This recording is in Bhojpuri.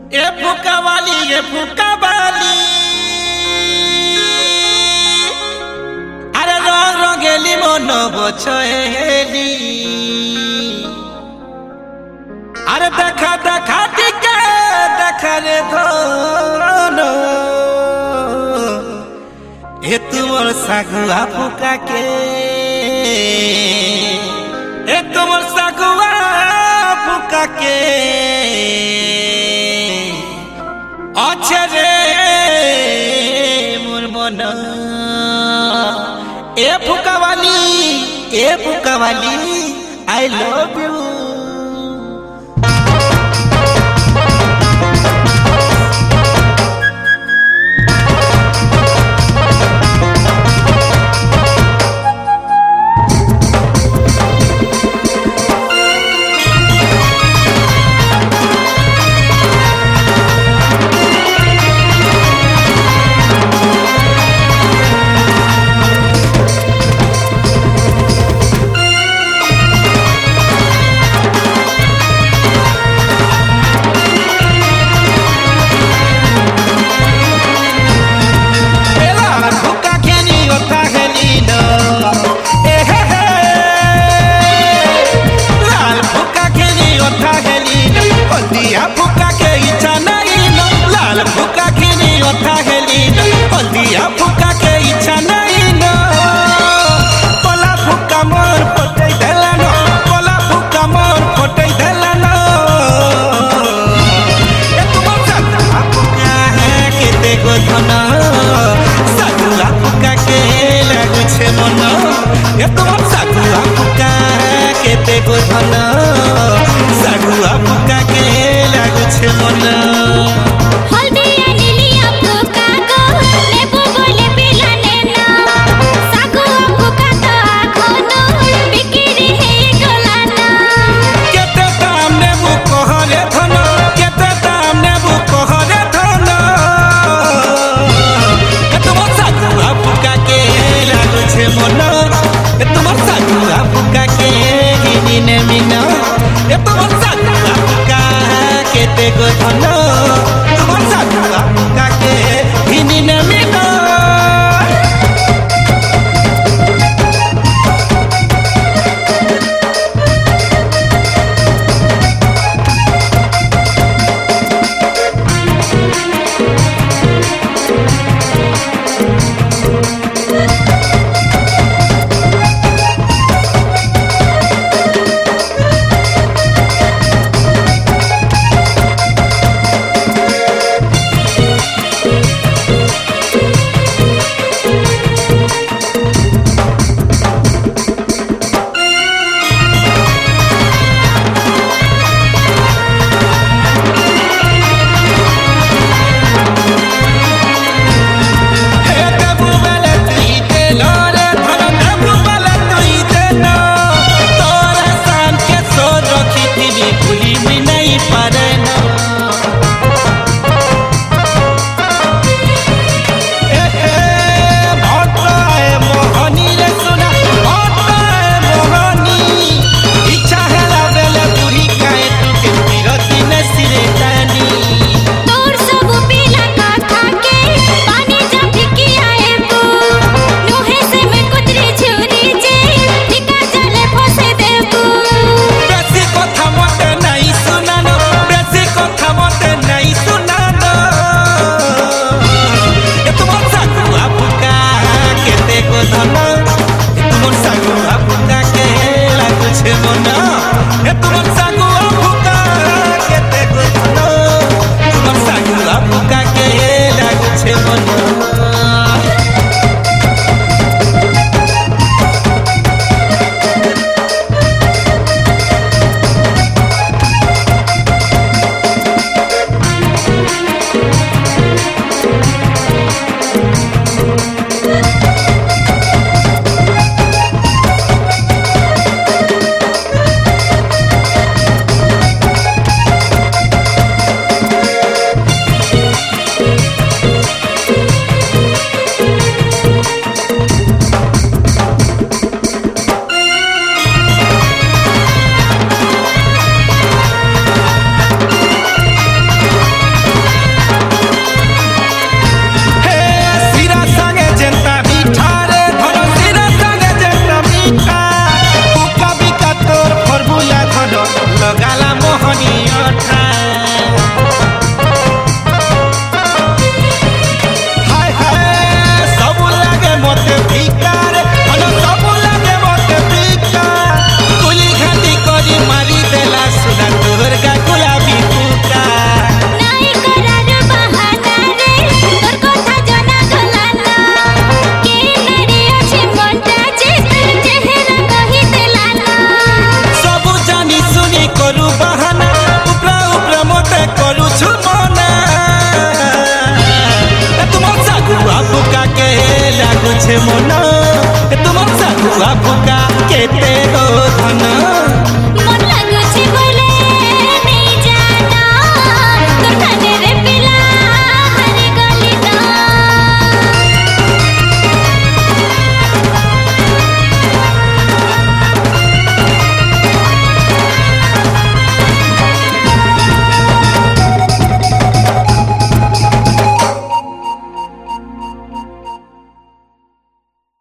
ए फुका वाली ये फुका वाली अरे रंग रंगेली मन बचेली अरे देखा देखा टिके देखा रे धोनो ए तुमर सागुआ फुका के ए तुमर सागुआ फुका के अच्छे रे मोर मन ए फुका वाली आई लव यू। सागुआ फुका के लागुछे मन हल्दिया नीलिया फुका को लेबो बोले पिला लेना सागुआ फुका तो आखनो बिकिरी हे गलाना केते दाम नेबु कहरे धन केते दाम नेबु कहरे धन ए तुमर सागुआ फुका के लागुछे मन ए तुमर सागुआ फुका के हिने मिना ए तुमर सागुआ फुका के ते गो धन तुमर सागुआ फुका के हिने मिना मन